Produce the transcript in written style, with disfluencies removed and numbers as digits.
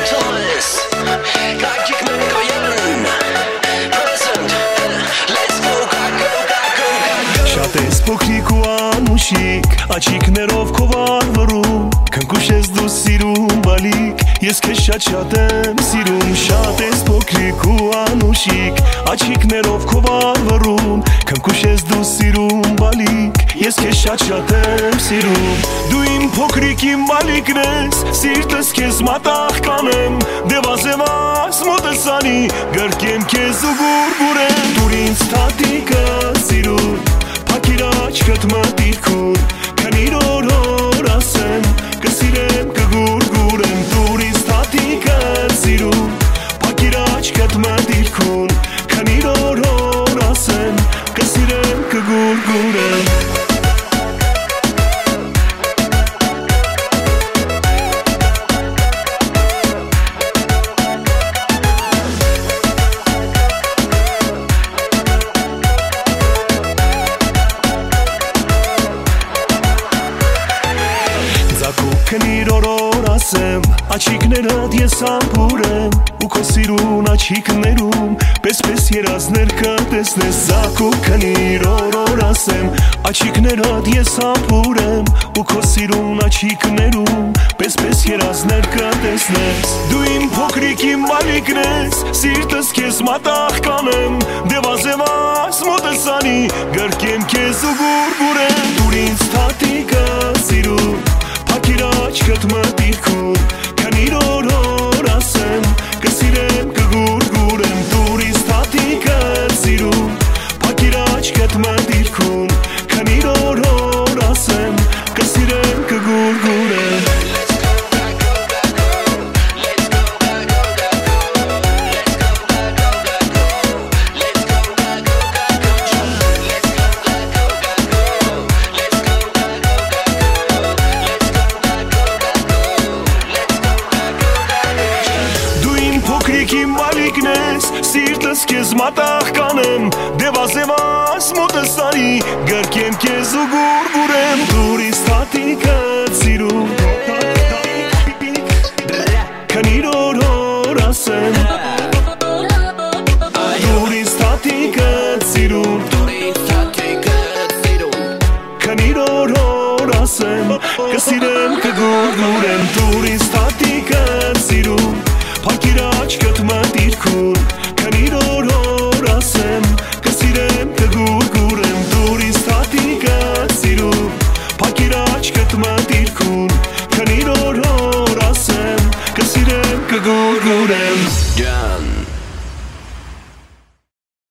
Շատ ես փոքրիկ ու անուշիկ, աչիկներով քո վարվռում, քնքուշ ես դու սիրում բալիկ, ես քեզ շատ եմ սիրում։ Շատ ես փոքրիկ ու անուշիկ, աչիկներով քո վարվռում, քնքուշ ես դու սիրում բալիկ, ես քեզ շատ եմ սիրում։ Դու իմ փոքրիկ իմ բալիկն ես, սիրտս քեզ մատաղ կանեմ, դեվազևաս մոտս անի, գրկեմ քեզ ու գուրգուրեմ, դուր ինձ թատիկը սիրում, Փակիր աչքդ մտիքուր, քանի օր ասեմ, կսիրեմ կգուրգուրեմ, դուր ինձ թատիկը սիրում, Փակիր աչքդ մտիքուր, քանի օր ասեմ, կսիրեմ կգուրգուրեմ։ Քնիր օր ասեմ, աչիկներդ ես ամփուրեմ, ու քո սիրուն աչիկներում, պես երազներ կտեսնես, զակու քնիր օր ասեմ, աչիկներդ ես ամփուրեմ, ու քո սիրուն աչիկներում, պես երազներ կտեսնես։ Դու իմ փոքրիկ իմ բալիկն ես, սիրտս քեզ մատաղ կանեմ, դեվազևաս մոտս անի, գրկեմ քեզ ու գուրգուրեմ, դուր ինձ թատիկը սիրում, Փակիր աչքդ մտիքուր, քանի օր ասեմ, կսիրեմ կգուրգուրեմ, դուր ինձ թատիկը սիրում, Փակիր աչքդ մտիքուր, քանի օր ասեմ, կսիրեմ կգուրգուրեմ։ Իմ բալիկն ես, սիրտս քեզ մատաղ կանեմ, դեվազևաս մոտս անի, գրկեմ քեզ ու գուրգուրեմ, դուր ինձ թատիկը սիրում, քանի օր ասեմ, դուր ինձ թատիկը սիրում, քանի օր ասեմ, կսիրեմ կգուրգուրեմ, դուր ինձ թատիկը սիրում, Փակիր աչքդ մտիքուր, քանի օր ասեմ, կսիրեմ կգուրգուրեմ, դուր ինձ թատիկը սիրում, Փակիր աչքդ մտիքուր, քանի օր ասեմ, կսիրեմ կգուրգուրեմ։